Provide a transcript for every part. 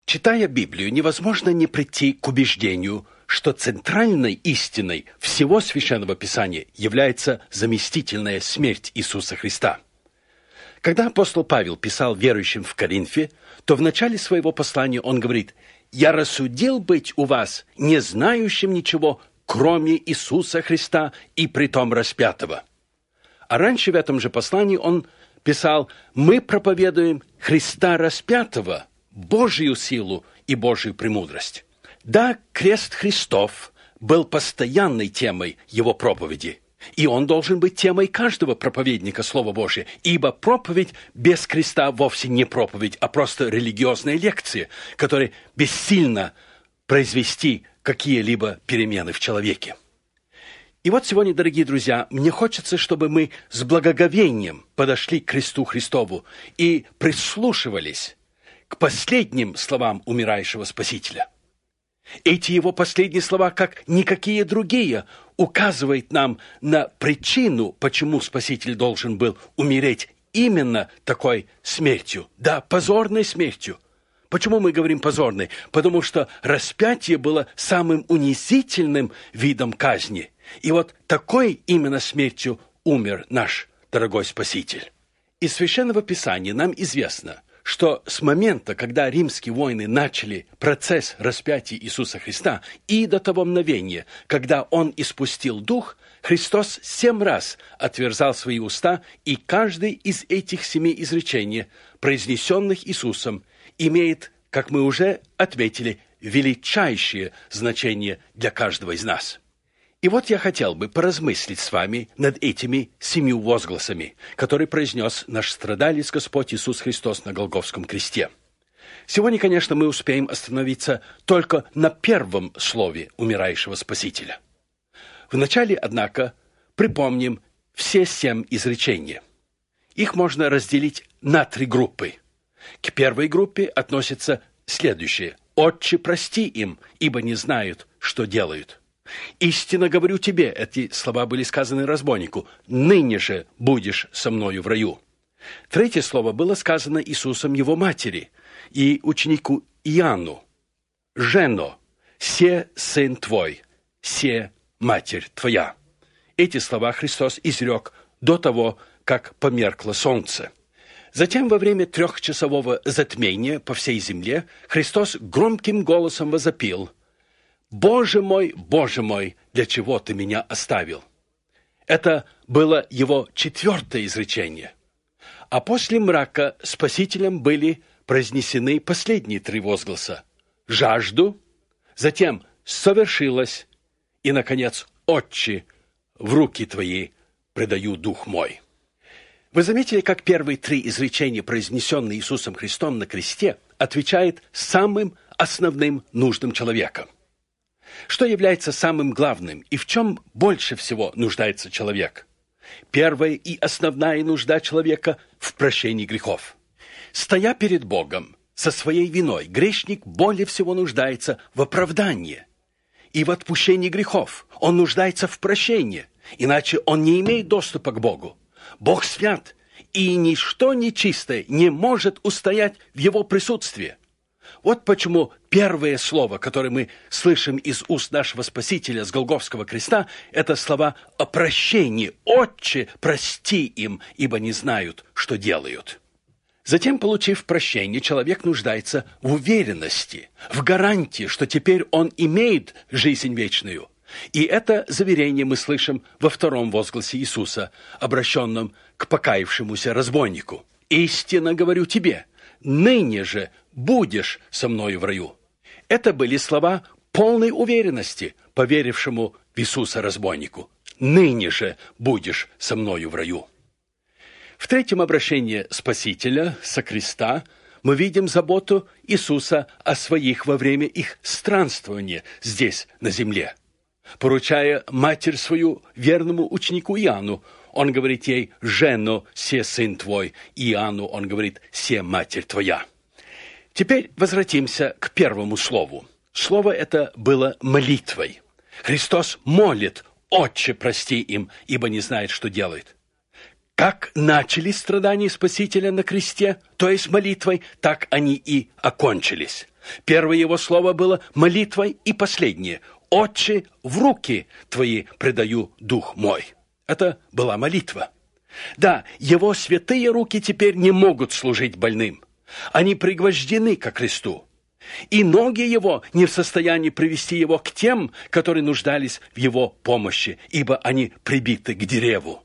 Читая Библию, невозможно не прийти к убеждению, что центральной истиной всего Священного Писания является заместительная смерть Иисуса Христа. Когда апостол Павел писал верующим в Коринфе, то в начале своего послания он говорит: «Я рассудил быть у вас не знающим ничего, кроме Иисуса Христа и притом распятого». А раньше в этом же послании он писал: «Мы проповедуем Христа распятого, Божию силу и Божию премудрость». Да, крест Христов был постоянной темой его проповеди, и он должен быть темой каждого проповедника Слова Божия, ибо проповедь без креста вовсе не проповедь, а просто религиозная лекция, которая бессильна произвести какие-либо перемены в человеке. И вот сегодня, дорогие друзья, мне хочется, чтобы мы с благоговением подошли к кресту Христову и прислушивались к последним словам умирающего Спасителя. Эти его последние слова, как никакие другие, указывают нам на причину, почему Спаситель должен был умереть именно такой смертью. Да, позорной смертью. Почему мы говорим позорной? Потому что распятие было самым унизительным видом казни. И вот такой именно смертью умер наш дорогой Спаситель. Из Священного Писания нам известно, что с момента, когда римские воины начали процесс распятия Иисуса Христа, и до того мгновения, когда Он испустил Дух, Христос 7 раз отверзал свои уста, и каждый из этих 7 изречений, произнесенных Иисусом, имеет, как мы уже отметили, величайшее значение для каждого из нас. И вот я хотел бы поразмыслить с вами над этими 7 возгласами, которые произнес наш страдалец Господь Иисус Христос на Голгофском кресте. Сегодня, конечно, мы успеем остановиться только на первом слове умирающего Спасителя. Вначале, однако, припомним все 7 изречений. Их можно разделить на 3 группы. К первой группе относятся следующие: «Отче, прости им, ибо не знают, что делают». «Истинно говорю тебе», эти слова были сказаны разбойнику, «ныне же будешь со мною в раю». Третье слово было сказано Иисусом его матери и ученику Иоанну: «Жено, се сын твой, се матерь твоя». Эти слова Христос изрек до того, как померкло солнце. Затем, во время 3-часового затмения по всей земле, Христос громким голосом возопил: Боже мой, для чего ты меня оставил?» Это было его 4-е изречение. А после мрака Спасителем были произнесены последние 3 возгласа: «Жажду», затем «совершилось» и, наконец, «Отче, в руки твои предаю дух мой». Вы заметили, как первые 3 изречения, произнесенные Иисусом Христом на кресте, отвечают самым основным нуждам человека. Что является самым главным и в чем больше всего нуждается человек? Первая и основная нужда человека в прощении грехов. Стоя перед Богом со своей виной, грешник более всего нуждается в оправдании и в отпущении грехов. Он нуждается в прощении, иначе он не имеет доступа к Богу. Бог свят, и ничто нечистое не может устоять в Его присутствии. Вот почему первое слово, которое мы слышим из уст нашего Спасителя с Голгофского креста, это слова о прощении. «Отче, прости им, ибо не знают, что делают». Затем, получив прощение, человек нуждается в уверенности, в гарантии, что теперь он имеет жизнь вечную. И это заверение мы слышим во 2-м возгласе Иисуса, обращенном к покаявшемуся разбойнику: «Истинно говорю тебе, ныне же будешь со мною в раю». Это были слова полной уверенности поверившему в Иисуса разбойнику: «Ныне же будешь со мною в раю». В 3-м обращении Спасителя со креста мы видим заботу Иисуса о своих во время их странствования здесь, на земле. Поручая матерь свою верному ученику Иоанну, он говорит ей: «Жено, се сын твой». Иоанну он говорит: «Се матерь твоя». Теперь возвратимся к первому слову. Слово это было молитвой. Христос молит: «Отче, прости им, ибо не знают, что делают». Как начались страдания Спасителя на кресте, то есть молитвой, так они и окончились. Первое его слово было молитвой, и последнее: «Отче, в руки твои предаю дух мой». Это была молитва. Да, его святые руки теперь не могут служить больным. Они пригвождены ко кресту. И ноги его не в состоянии привести его к тем, которые нуждались в его помощи, ибо они прибиты к дереву.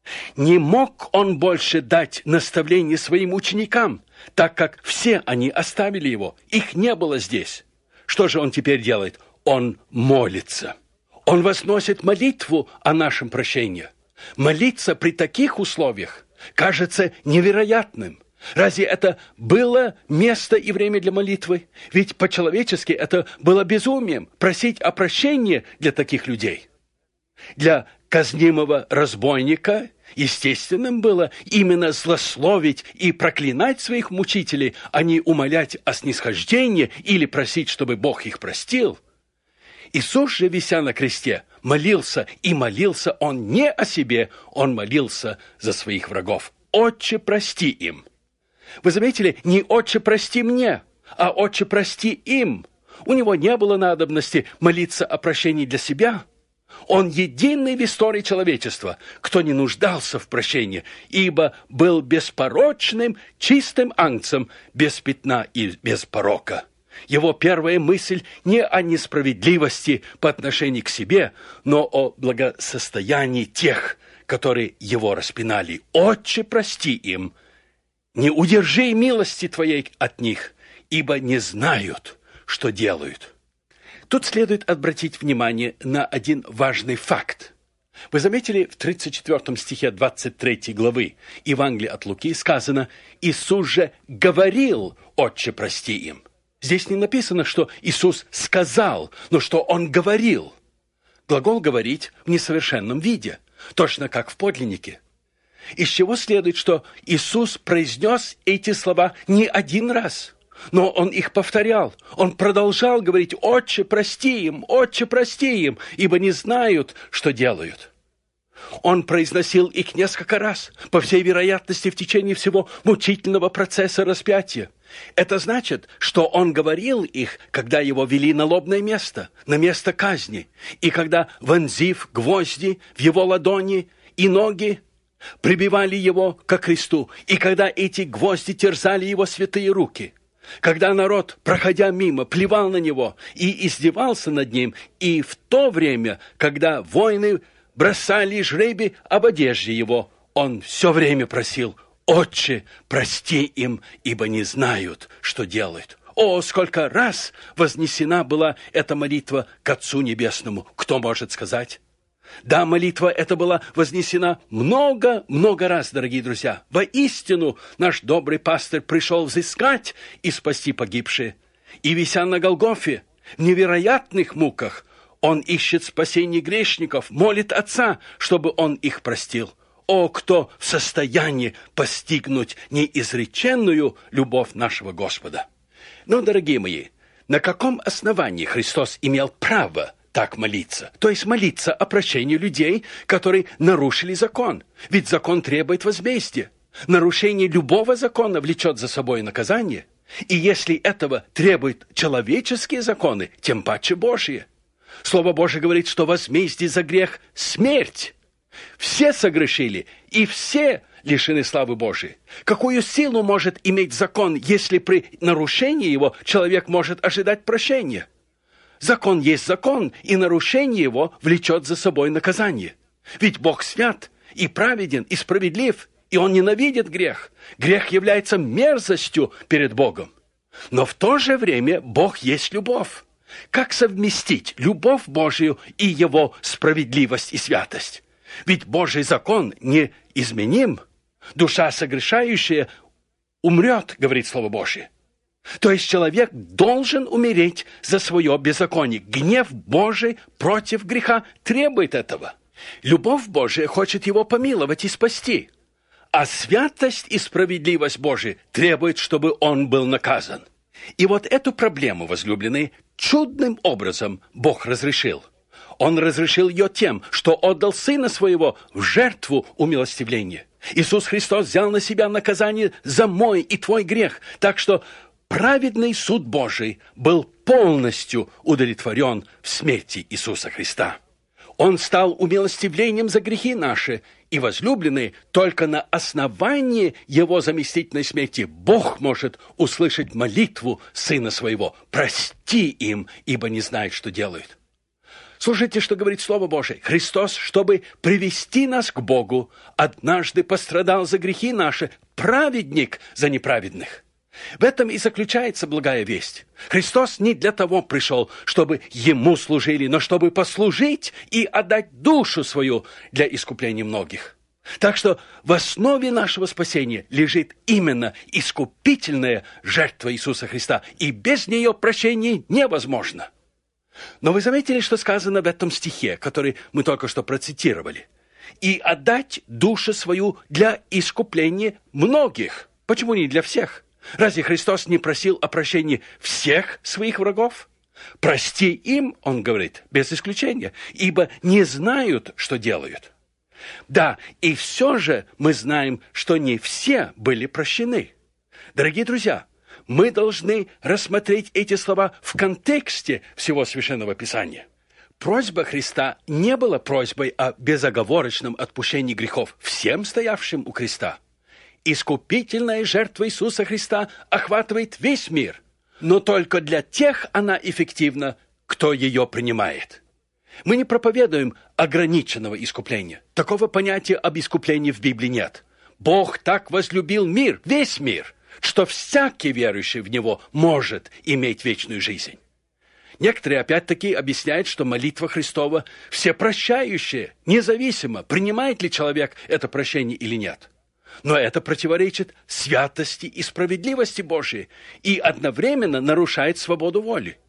Не мог он больше дать наставление своим ученикам, так как все они оставили его, их не было здесь. Что же он теперь делает? Он молится. Он возносит молитву о нашем прощении. Молиться при таких условиях кажется невероятным. Разве это было место и время для молитвы? Ведь по-человечески это было безумием просить о прощении для таких людей. Для казнимого разбойника естественным было именно злословить и проклинать своих мучителей, а не умолять о снисхождении или просить, чтобы Бог их простил. Иисус же, вися на кресте, молился, и молился он не о себе, он молился за своих врагов. «Отче, прости им». Вы заметили, не «Отче, прости мне», а «Отче, прости им». У него не было надобности молиться о прощении для себя. Он единый в истории человечества, кто не нуждался в прощении, ибо был беспорочным, чистым ангцем, без пятна и без порока. Его первая мысль не о несправедливости по отношению к себе, но о благосостоянии тех, которые его распинали. «Отче, прости им, не удержи милости твоей от них, ибо не знают, что делают». Тут следует обратить внимание на один важный факт. Вы заметили, в 34 стихе 23 главы Евангелия от Луки сказано: «Иисус же говорил: Отче, прости им». Здесь не написано, что Иисус сказал, но что Он говорил. Глагол «говорить» в несовершенном виде, точно как в подлиннике. Из чего следует, что Иисус произнес эти слова не один раз, но Он их повторял. Он продолжал говорить: «Отче, прости им, Отче, прости им, ибо не знают, что делают». Он произносил их несколько раз, по всей вероятности, в течение всего мучительного процесса распятия. Это значит, что он говорил их, когда его вели на лобное место, на место казни, и когда, вонзив гвозди в его ладони и ноги, прибивали его ко кресту, и когда эти гвозди терзали его святые руки, когда народ, проходя мимо, плевал на него и издевался над ним, и в то время, когда воины бросали жребий об одежде его, он все время просил: «Отче, прости им, ибо не знают, что делают». О, сколько раз вознесена была эта молитва к Отцу Небесному! Кто может сказать? Да, молитва эта была вознесена много раз, дорогие друзья. Воистину, наш добрый пастырь пришел взыскать и спасти погибшие. И, вися на Голгофе, в невероятных муках, он ищет спасения грешников, молит Отца, чтобы он их простил. О, кто в состоянии постигнуть неизреченную любовь нашего Господа! Но, дорогие мои, на каком основании Христос имел право так молиться? То есть молиться о прощении людей, которые нарушили закон. Ведь закон требует возмездия. Нарушение любого закона влечет за собой наказание. И если этого требуют человеческие законы, тем паче Божьи. Слово Божие говорит, что возмездие за грех – смерть. Все согрешили, и все лишены славы Божией. Какую силу может иметь закон, если при нарушении его человек может ожидать прощения? Закон есть закон, и нарушение его влечет за собой наказание. Ведь Бог свят, и праведен, и справедлив, и Он ненавидит грех. Грех является мерзостью перед Богом. Но в то же время Бог есть любовь. Как совместить любовь Божию и Его справедливость и святость? Ведь Божий закон неизменим. Душа согрешающая умрет, говорит Слово Божие. То есть человек должен умереть за свое беззаконие. Гнев Божий против греха требует этого. Любовь Божия хочет его помиловать и спасти. А святость и справедливость Божия требует, чтобы он был наказан. И вот эту проблему, возлюбленные, чудным образом Бог разрешил. Он разрешил ее тем, что отдал Сына Своего в жертву умилостивления. Иисус Христос взял на себя наказание за мой и твой грех, так что праведный суд Божий был полностью удовлетворен в смерти Иисуса Христа. Он стал умилостивлением за грехи наши, и, возлюбленные, только на основании Его заместительной смерти Бог может услышать молитву Сына Своего: «Прости им, ибо не знают, что делают». Слушайте, что говорит Слово Божие. Христос, чтобы привести нас к Богу, однажды пострадал за грехи наши, праведник за неправедных. В этом и заключается благая весть. Христос не для того пришел, чтобы Ему служили, но чтобы послужить и отдать душу свою для искупления многих. Так что в основе нашего спасения лежит именно искупительная жертва Иисуса Христа, и без нее прощение невозможно. Но вы заметили, что сказано в этом стихе, который мы только что процитировали? «И отдать душу свою для искупления многих». Почему не для всех? Разве Христос не просил о прощении всех своих врагов? «Прости им», он говорит, без исключения, «ибо не знают, что делают». Да, и все же мы знаем, что не все были прощены. Дорогие друзья, мы должны рассмотреть эти слова в контексте всего Священного Писания. Просьба Христа не была просьбой о безоговорочном отпущении грехов всем стоявшим у креста. Искупительная жертва Иисуса Христа охватывает весь мир, но только для тех она эффективна, кто ее принимает. Мы не проповедуем ограниченного искупления. Такого понятия об искуплении в Библии нет. Бог так возлюбил мир, весь мир, что всякий верующий в Него может иметь вечную жизнь. Некоторые опять-таки объясняют, что молитва Христова всепрощающая, независимо, принимает ли человек это прощение или нет. Но это противоречит святости и справедливости Божией и одновременно нарушает свободу воли.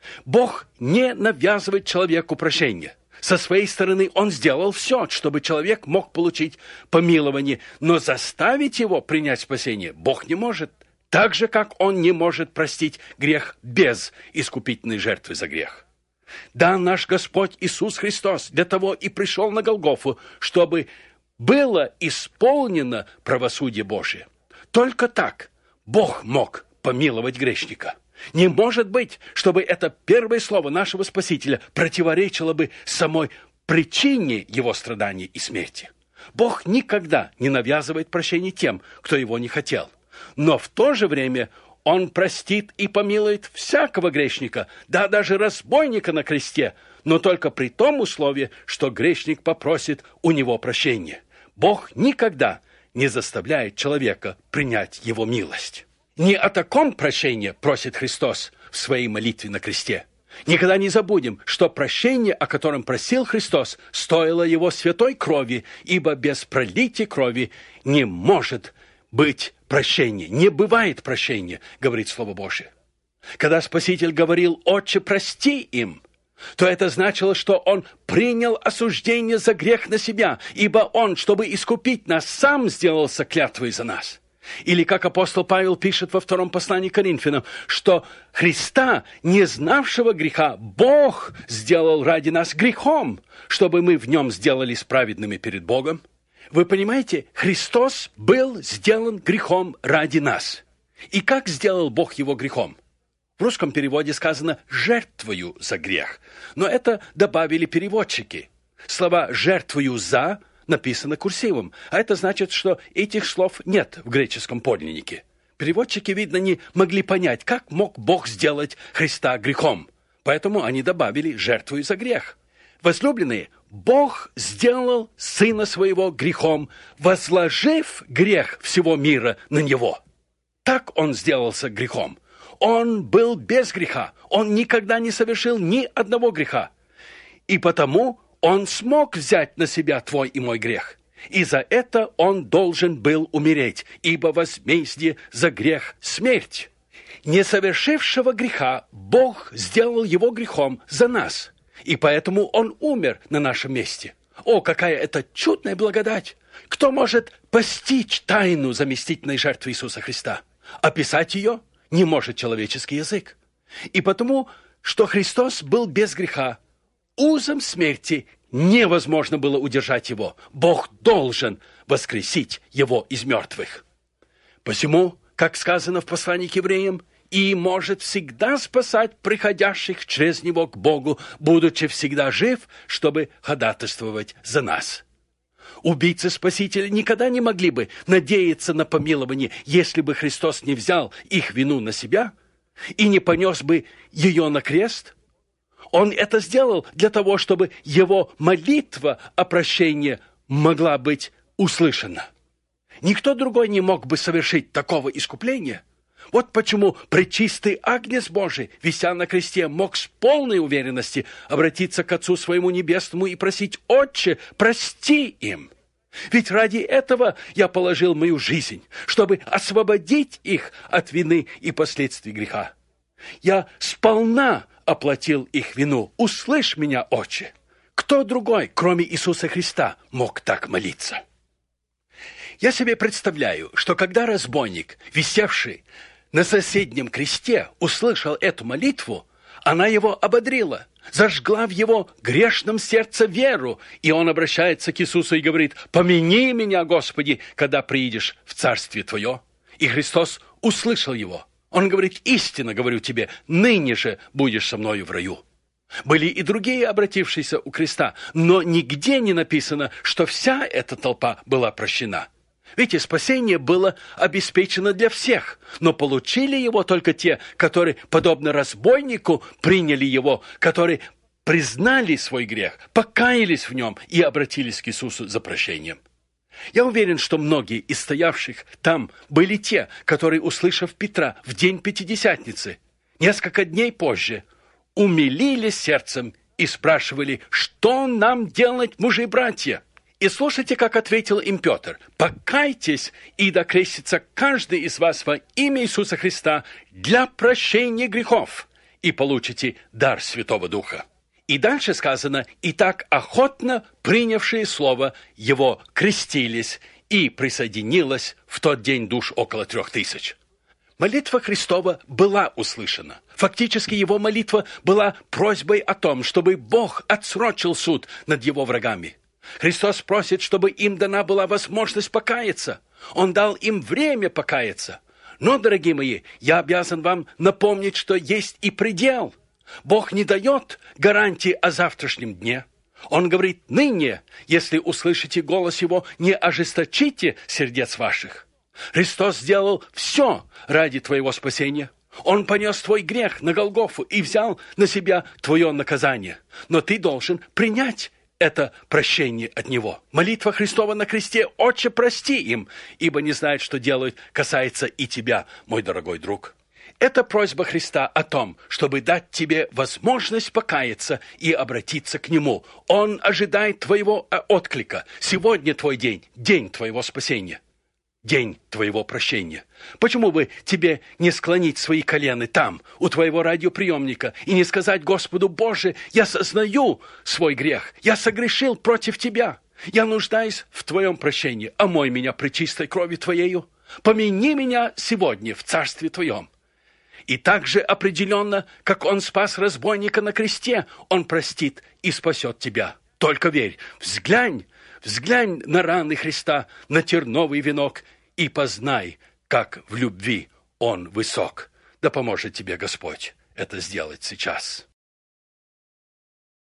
Бог не навязывает человеку прощение. Со своей стороны Он сделал все, чтобы человек мог получить помилование, но заставить его принять спасение Бог не может, так же, как Он не может простить грех без искупительной жертвы за грех. Да, наш Господь Иисус Христос для того и пришел на Голгофу, чтобы было исполнено правосудие Божие. Только так Бог мог помиловать грешника. Не может быть, чтобы это первое слово нашего Спасителя противоречило бы самой причине его страданий и смерти. Бог никогда не навязывает прощение тем, кто его не хотел. Но в то же время Он простит и помилует всякого грешника, да даже разбойника на кресте, но только при том условии, что грешник попросит у него прощения. Бог никогда не заставляет человека принять его милость. Не о таком прощении просит Христос в своей молитве на кресте. Никогда не забудем, что прощение, о котором просил Христос, стоило Его святой крови, ибо без пролития крови не может быть прощения. Не бывает прощения, говорит Слово Божие. Когда Спаситель говорил: «Отче, прости им», то это значило, что Он принял осуждение за грех на себя, ибо Он, чтобы искупить нас, Сам сделался клятвой за нас. Или, как апостол Павел пишет во 2 послании к Коринфянам, что Христа, не знавшего греха, Бог сделал ради нас грехом, чтобы мы в Нем сделались праведными перед Богом. Вы понимаете, Христос был сделан грехом ради нас. И как сделал Бог Его грехом? В русском переводе сказано «жертвою за грех», но это добавили переводчики. Слова «жертвою за» написано курсивом, а это значит, что этих слов нет в греческом подлиннике. Переводчики, видно, не могли понять, как мог Бог сделать Христа грехом, поэтому они добавили «жертвою за грех». Возлюбленные, Бог сделал Сына Своего грехом, возложив грех всего мира на Него. Так Он сделался грехом. Он был без греха. Он никогда не совершил ни одного греха. И потому Он смог взять на себя твой и мой грех. И за это Он должен был умереть, ибо возмездие за грех – смерть. Не совершившего греха Бог сделал его грехом за нас. И поэтому Он умер на нашем месте. О, какая это чудная благодать! Кто может постичь тайну заместительной жертвы Иисуса Христа? Описать ее не может человеческий язык. И потому, что Христос был без греха, узом смерти невозможно было удержать Его. Бог должен воскресить Его из мертвых. Посему, как сказано в послании к евреям, и может всегда спасать приходящих через Него к Богу, будучи всегда жив, чтобы ходатайствовать за нас. Убийцы Спасителя никогда не могли бы надеяться на помилование, если бы Христос не взял их вину на себя и не понес бы ее на крест. Он это сделал для того, чтобы его молитва о прощении могла быть услышана. Никто другой не мог бы совершить такого искупления. Вот почему пречистый Агнец Божий, вися на кресте, мог с полной уверенности обратиться к Отцу Своему Небесному и просить: «Отче, прости им! Ведь ради этого я положил мою жизнь, чтобы освободить их от вины и последствий греха. Я сполна оплатил их вину. Услышь меня, Отче!» Кто другой, кроме Иисуса Христа, мог так молиться? Я себе представляю, что когда разбойник, висевший на соседнем кресте, услышал эту молитву, она его ободрила, зажгла в его грешном сердце веру, и он обращается к Иисусу и говорит: «Помяни меня, Господи, когда приидешь в Царствие Твое». И Христос услышал его. Он говорит: «Истинно говорю тебе, ныне же будешь со мною в раю». Были и другие, обратившиеся у креста, но нигде не написано, что вся эта толпа была прощена. Видите, спасение было обеспечено для всех, но получили его только те, которые, подобно разбойнику, приняли его, которые признали свой грех, покаялись в нем и обратились к Иисусу за прощением. Я уверен, что многие из стоявших там были те, которые, услышав Петра в день Пятидесятницы, несколько дней позже, умилились сердцем и спрашивали: «Что нам делать, мужи и братья?» И слушайте, как ответил им Петр: «Покайтесь, и докрестится каждый из вас во имя Иисуса Христа для прощения грехов, и получите дар Святого Духа». И дальше сказано: «И так охотно принявшие слово его крестились, и присоединилось в тот день душ около 3000». Молитва Христова была услышана. Фактически его молитва была просьбой о том, чтобы Бог отсрочил суд над его врагами. Христос просит, чтобы им дана была возможность покаяться. Он дал им время покаяться. Но, дорогие мои, я обязан вам напомнить, что есть и предел. Бог не дает гарантии о завтрашнем дне. Он говорит: «Ныне, если услышите голос Его, не ожесточите сердец ваших». Христос сделал все ради твоего спасения. Он понес твой грех на Голгофу и взял на себя твое наказание. Но ты должен принять это прощение от Него. Молитва Христова на кресте: «Отче, прости им, ибо не знают, что делают», касается и тебя, мой дорогой друг. Это просьба Христа о том, чтобы дать тебе возможность покаяться и обратиться к Нему. Он ожидает твоего отклика. Сегодня твой день, день твоего спасения, день твоего прощения. Почему бы тебе не склонить свои колены там, у твоего радиоприемника, и не сказать Господу: «Боже, я сознаю свой грех, я согрешил против Тебя, я нуждаюсь в Твоем прощении, омой меня пречистой кровью Твоею, помяни меня сегодня в Царстве Твоем». И так же определенно, как Он спас разбойника на кресте, Он простит и спасет тебя. Только верь, взглянь на раны Христа, на терновый венок, и познай, как в любви Он высок. Да поможет тебе Господь это сделать сейчас.